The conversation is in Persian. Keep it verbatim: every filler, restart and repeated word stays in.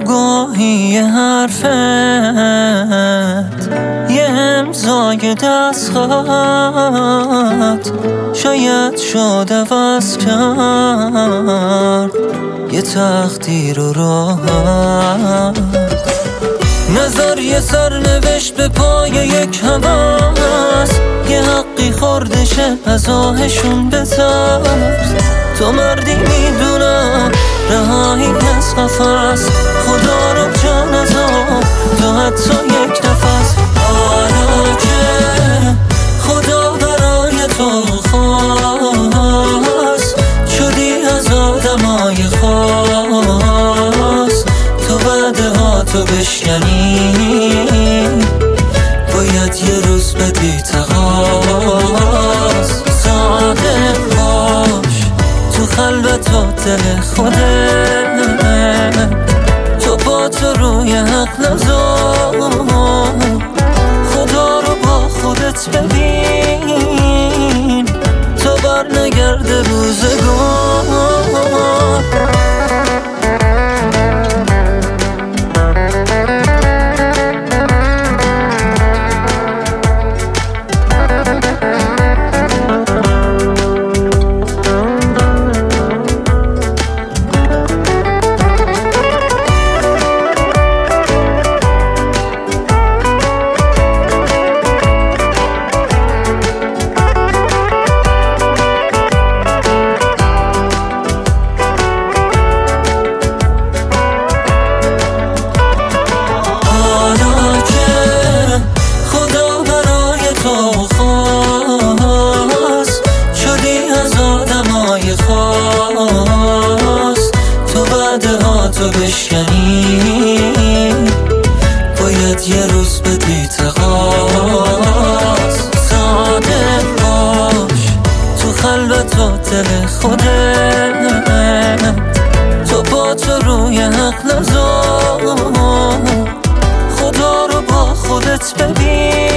گاهی یه حرفت، یه امضای دستخط شاید شد عوض کرد یه تقدیر و راحت. نظر یه سرنوشت به پای یک هوس، یه حقی خوردشه از آهشون بترس. تو مردی میدونم رهایی از قفس، خدا رو جان از آب تو حتی یک نفس. حالا که خدا برای تو خواست، شدی از آدمای خاص. تو بعده ها تو بشکنی، باید یه روز بدی تقاس. صادق باش تو خلوت و دل خودت، تو با تو روی حق نذار. خدا رو با خودت ببین تا بر نگرده روزگار. تو بعده ها تو بشکنی، باید یه روز بدی تقاس. صادق باش تو خلوت و دل خودت، تو با تو روی حق نذار. خدا رو با خودت ببین